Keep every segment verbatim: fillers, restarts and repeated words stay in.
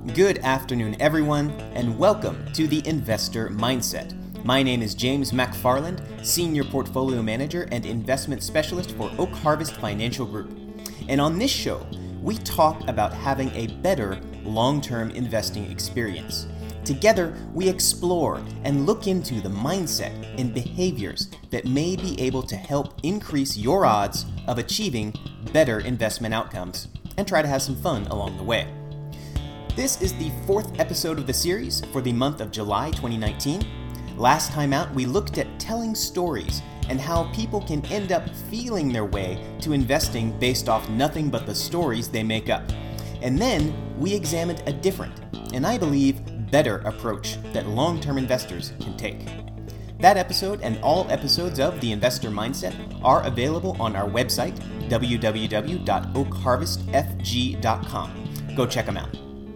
Good afternoon, everyone, and welcome to the Investor Mindset. My name is James McFarland, Senior Portfolio Manager and Investment Specialist for Oak Harvest Financial Group. And on this show, we talk about having a better long-term investing experience. Together, we explore and look into the mindset and behaviors that may be able to help increase your odds of achieving better investment outcomes, and try to have some fun along the way. This is the fourth episode of the series for the month of July twenty nineteen. Last time out, we looked at telling stories and how people can end up feeling their way to investing based off nothing but the stories they make up. And then we examined a different, and I believe better approach that long-term investors can take. That episode and all episodes of The Investor Mindset are available on our website, w w w dot oak harvest f g dot com. Go check them out.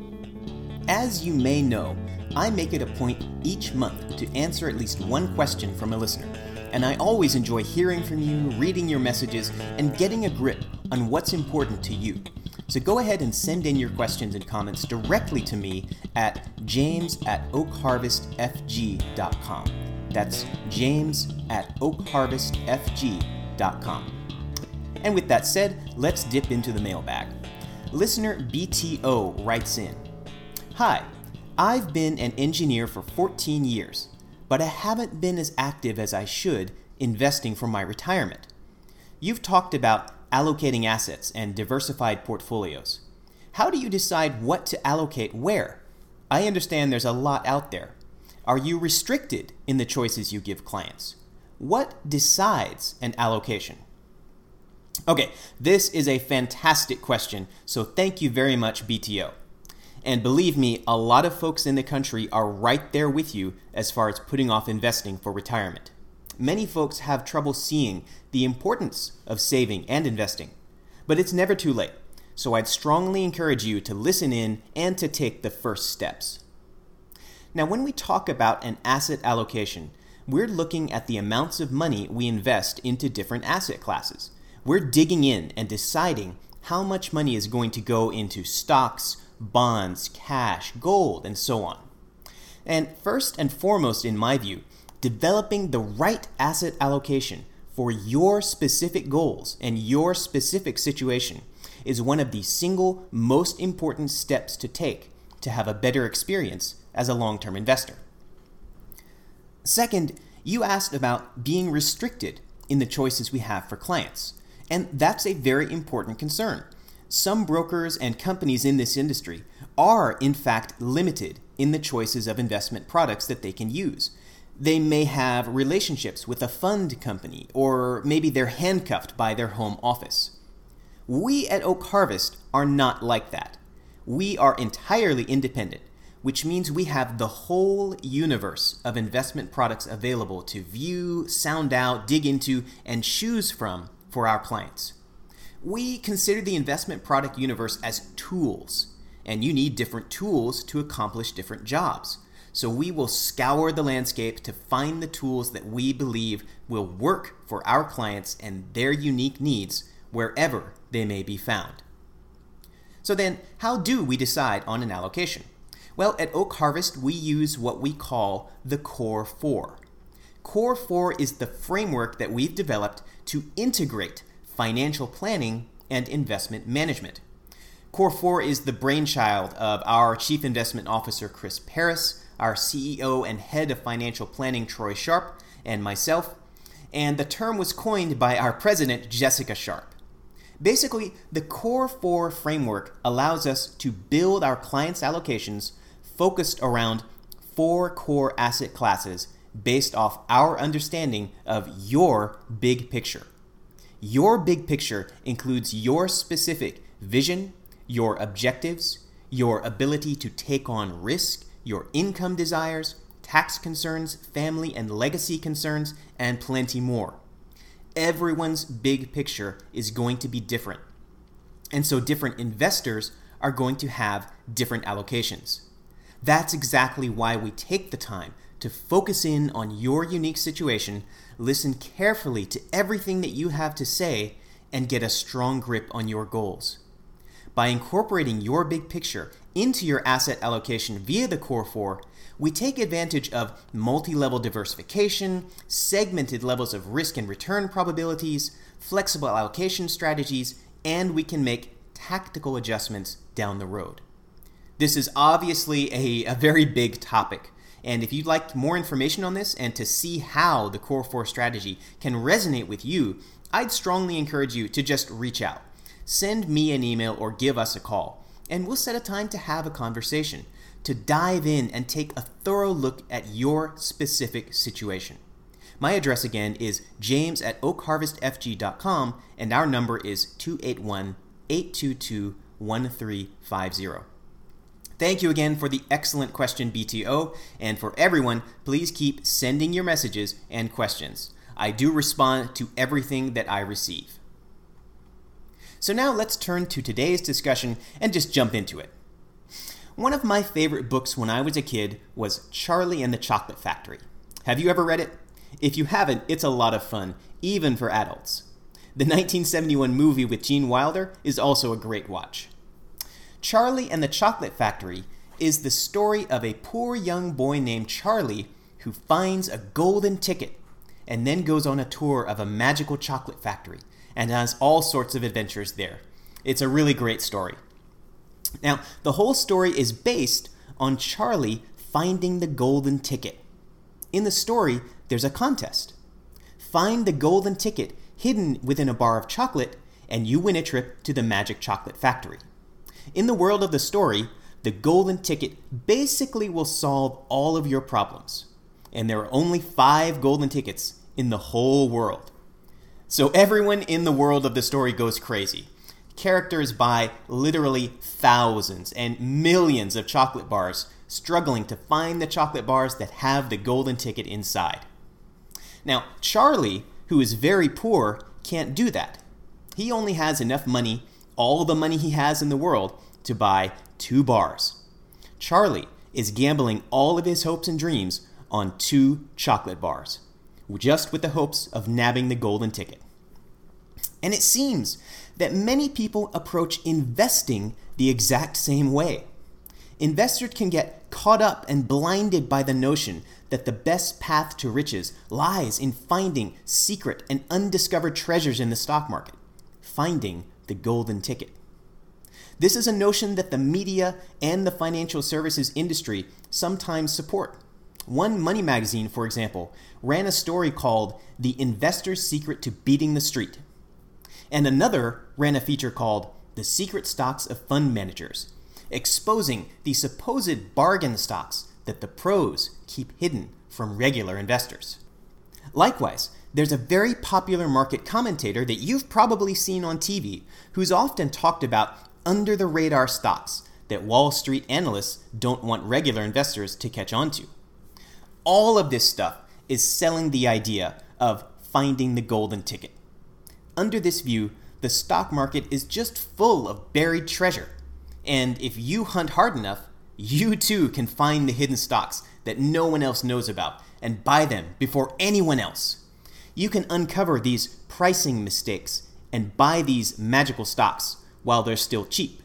As you may know, I make it a point each month to answer at least one question from a listener, and I always enjoy hearing from you, reading your messages, and getting a grip on what's important to you. So go ahead and send in your questions and comments directly to me at james at oak harvest f g dot com. That's james at oak harvest f g dot com. And with that said, let's dip into the mailbag. Listener B T O writes in, "Hi, I've been an engineer for fourteen years, but I haven't been as active as I should investing for my retirement. You've talked about allocating assets and diversified portfolios. How do you decide what to allocate where? I understand there's a lot out there. Are you restricted in the choices you give clients? What decides an allocation?" Okay, this is a fantastic question, so thank you very much, B T O. And believe me, a lot of folks in the country are right there with you as far as putting off investing for retirement. Many folks have trouble seeing the importance of saving and investing, but it's never too late, so I'd strongly encourage you to listen in and to take the first steps. Now, when we talk about an asset allocation, we're looking at the amounts of money we invest into different asset classes. We're digging in and deciding how much money is going to go into stocks, bonds, cash, gold, and so on. And first and foremost, in my view, developing the right asset allocation for your specific goals and your specific situation is one of the single most important steps to take to have a better experience as a long-term investor. Second, you asked about being restricted in the choices we have for clients, and that's a very important concern. Some brokers and companies in this industry are, in fact, limited in the choices of investment products that they can use. They may have relationships with a fund company, or maybe they're handcuffed by their home office. We at Oak Harvest are not like that. We are entirely independent, which means we have the whole universe of investment products available to view, sound out, dig into, and choose from for our clients. We consider the investment product universe as tools, and you need different tools to accomplish different jobs. So we will scour the landscape to find the tools that we believe will work for our clients and their unique needs wherever they may be found. So then, how do we decide on an allocation? Well, at Oak Harvest, we use what we call the Core Four. Core Four is the framework that we've developed to integrate financial planning and investment management. Core Four is the brainchild of our Chief Investment Officer, Chris Paris, our C E O and Head of Financial Planning, Troy Sharp, and myself, and the term was coined by our President, Jessica Sharp. Basically, the Core Four framework allows us to build our clients' allocations focused around four core asset classes based off our understanding of your big picture. Your big picture includes your specific vision, your objectives, your ability to take on risk, your income desires, tax concerns, family and legacy concerns, and plenty more. Everyone's big picture is going to be different. And so different investors are going to have different allocations. That's exactly why we take the time to focus in on your unique situation, listen carefully to everything that you have to say, and get a strong grip on your goals. By incorporating your big picture into your asset allocation via the Core four, we take advantage of multi-level diversification, segmented levels of risk and return probabilities, flexible allocation strategies, and we can make tactical adjustments down the road. This is obviously a, a very big topic, and if you'd like more information on this and to see how the Core four strategy can resonate with you, I'd strongly encourage you to just reach out. Send me an email or give us a call, and we'll set a time to have a conversation, to dive in and take a thorough look at your specific situation. My address again is james at oak harvest f g dot com, and our number is two eight one, eight two two, one three five zero. Thank you again for the excellent question, B T O, and for everyone, please keep sending your messages and questions. I do respond to everything that I receive. So now let's turn to today's discussion and just jump into it. One of my favorite books when I was a kid was Charlie and the Chocolate Factory. Have you ever read it? If you haven't, it's a lot of fun, even for adults. The nineteen seventy-one movie with Gene Wilder is also a great watch. Charlie and the Chocolate Factory is the story of a poor young boy named Charlie who finds a golden ticket and then goes on a tour of a magical chocolate factory and has all sorts of adventures there. It's a really great story. Now, the whole story is based on Charlie finding the golden ticket. In the story, there's a contest. Find the golden ticket hidden within a bar of chocolate, and you win a trip to the magic chocolate factory. In the world of the story, the golden ticket basically will solve all of your problems. And there are only five golden tickets in the whole world. So everyone in the world of the story goes crazy. Characters buy literally thousands and millions of chocolate bars, struggling to find the chocolate bars that have the golden ticket inside. Now, Charlie, who is very poor, can't do that. He only has enough money, all the money he has in the world, to buy two bars. Charlie is gambling all of his hopes and dreams on two chocolate bars, just with the hopes of nabbing the golden ticket. And it seems that many people approach investing the exact same way. Investors can get caught up and blinded by the notion that the best path to riches lies in finding secret and undiscovered treasures in the stock market, finding the golden ticket. This is a notion that the media and the financial services industry sometimes support. One money magazine, for example, ran a story called The Investor's Secret to Beating the Street. And another ran a feature called The Secret Stocks of Fund Managers, exposing the supposed bargain stocks that the pros keep hidden from regular investors. Likewise, there's a very popular market commentator that you've probably seen on T V who's often talked about under-the-radar stocks that Wall Street analysts don't want regular investors to catch on to. All of this stuff is selling the idea of finding the golden ticket. Under this view, the stock market is just full of buried treasure. And if you hunt hard enough, you too can find the hidden stocks that no one else knows about and buy them before anyone else. You can uncover these pricing mistakes and buy these magical stocks while they're still cheap.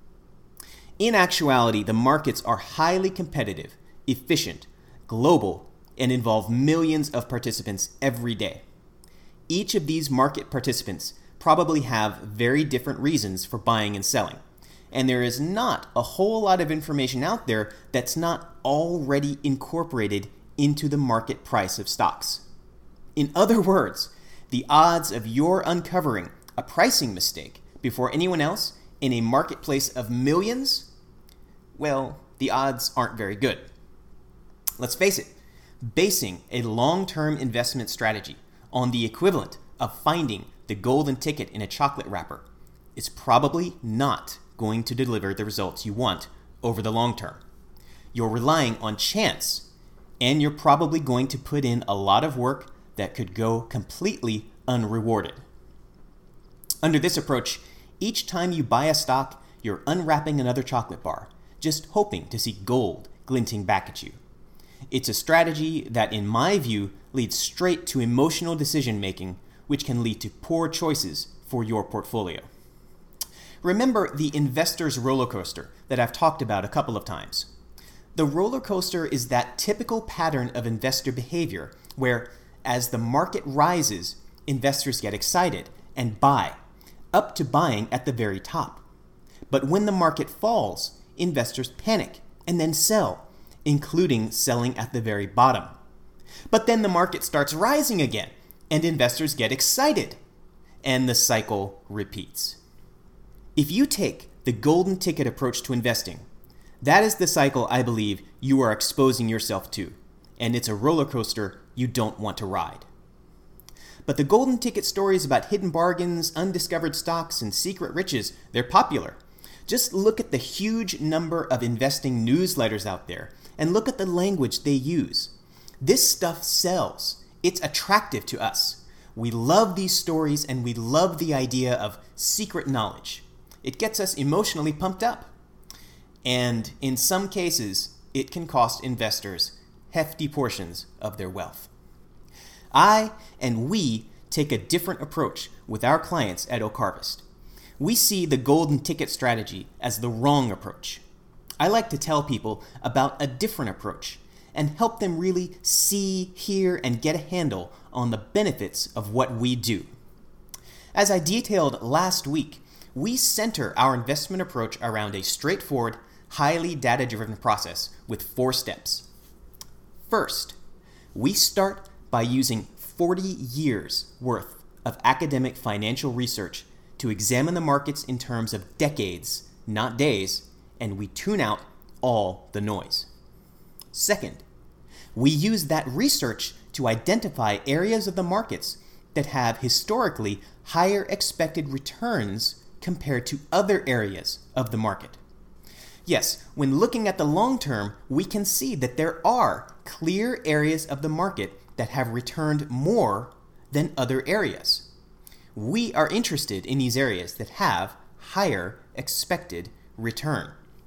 In actuality, the markets are highly competitive, efficient, global, and involve millions of participants every day. Each of these market participants probably have very different reasons for buying and selling, and there is not a whole lot of information out there that's not already incorporated into the market price of stocks. In other words, the odds of your uncovering a pricing mistake before anyone else in a marketplace of millions, well, the odds aren't very good. Let's face it, basing a long-term investment strategy on the equivalent of finding the golden ticket in a chocolate wrapper is probably not going to deliver the results you want over the long term. You're relying on chance, and you're probably going to put in a lot of work that could go completely unrewarded. Under this approach, each time you buy a stock, you're unwrapping another chocolate bar, just hoping to see gold glinting back at you. It's a strategy that, in my view, leads straight to emotional decision-making, which can lead to poor choices for your portfolio. Remember the investor's roller coaster that I've talked about a couple of times. The roller coaster is that typical pattern of investor behavior where, as the market rises, investors get excited and buy, up to buying at the very top. But when the market falls, investors panic and then sell, including selling at the very bottom. But then the market starts rising again, and investors get excited, and the cycle repeats. If you take the golden ticket approach to investing, that is the cycle I believe you are exposing yourself to, and it's a roller coaster you don't want to ride. But the golden ticket stories about hidden bargains, undiscovered stocks, and secret riches, they're popular. Just look at the huge number of investing newsletters out there, and look at the language they use. This stuff sells. It's attractive to us. We love these stories, and we love the idea of secret knowledge. It gets us emotionally pumped up. And in some cases, it can cost investors hefty portions of their wealth. I and we take a different approach with our clients at Oak Harvest. We see the golden ticket strategy as the wrong approach. I like to tell people about a different approach and help them really see, hear, and get a handle on the benefits of what we do. As I detailed last week, we center our investment approach around a straightforward, highly data-driven process with four steps. First, we start by using forty years worth of academic financial research to examine the markets in terms of decades, not days, and we tune out all the noise. Second, we use that research to identify areas of the markets that have historically higher expected returns compared to other areas of the market. Yes, when looking at the long term, we can see that there are clear areas of the market that have returned more than other areas. We are interested in these areas that have higher expected return.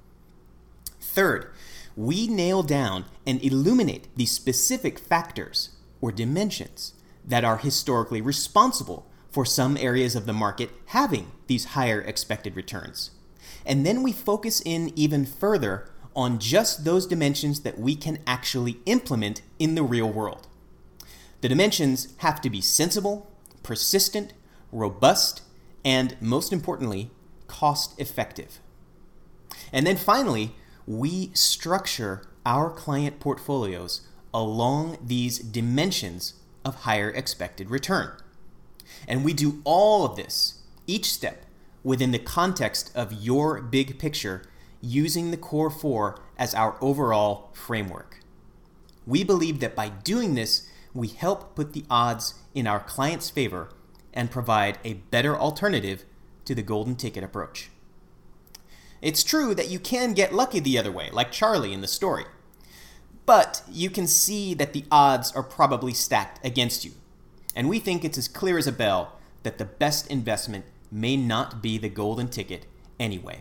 Third, we nail down and illuminate the specific factors or dimensions that are historically responsible for some areas of the market having these higher expected returns. And then we focus in even further on just those dimensions that we can actually implement in the real world. The dimensions have to be sensible, persistent, robust, and most importantly, cost-effective. And then finally, we structure our client portfolios along these dimensions of higher expected return. And we do all of this, each step, within the context of your big picture, using the core four as our overall framework. We believe that by doing this, we help put the odds in our clients' favor and provide a better alternative to the golden ticket approach. It's true that you can get lucky the other way, like Charlie in the story. But you can see that the odds are probably stacked against you. And we think it's as clear as a bell that the best investment may not be the golden ticket anyway.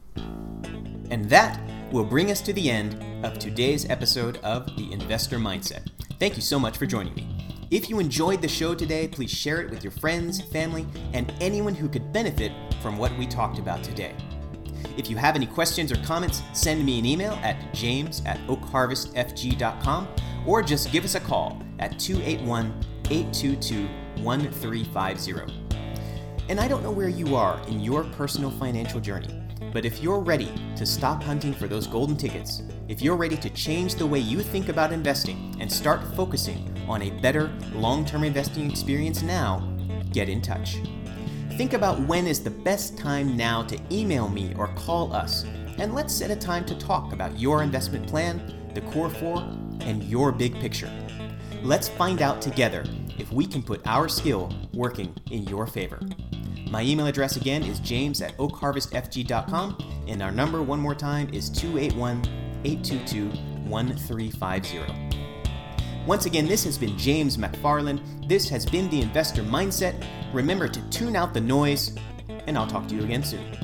And that will bring us to the end of today's episode of The Investor Mindset. Thank you so much for joining me. If you enjoyed the show today, please share it with your friends, family, and anyone who could benefit from what we talked about today. If you have any questions or comments, send me an email at james at oak harvest f g dot com or just give us a call at two eight one, eight two two, one three five zero. And I don't know where you are in your personal financial journey, but if you're ready to stop hunting for those golden tickets, if you're ready to change the way you think about investing and start focusing on a better long-term investing experience now, get in touch. Think about when is the best time now to email me or call us, and let's set a time to talk about your investment plan, the core four, and your big picture. Let's find out together if we can put our skill working in your favor. My email address again is james at oak harvest f g dot com, and our number one more time is two eight one, eight two two, one three five zero. Once again, this has been James McFarland. This has been The Investor Mindset. Remember to tune out the noise, and I'll talk to you again soon.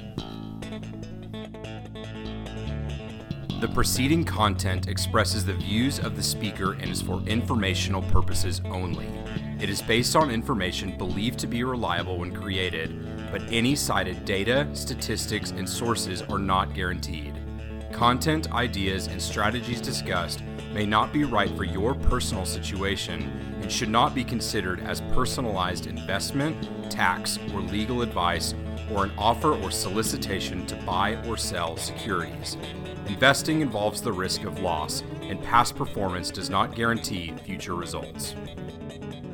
The preceding content expresses the views of the speaker and is for informational purposes only. It is based on information believed to be reliable when created, but any cited data, statistics, and sources are not guaranteed. Content, ideas, and strategies discussed may not be right for your personal situation and should not be considered as personalized investment, tax, or legal advice, or an offer or solicitation to buy or sell securities. Investing involves the risk of loss, and past performance does not guarantee future results.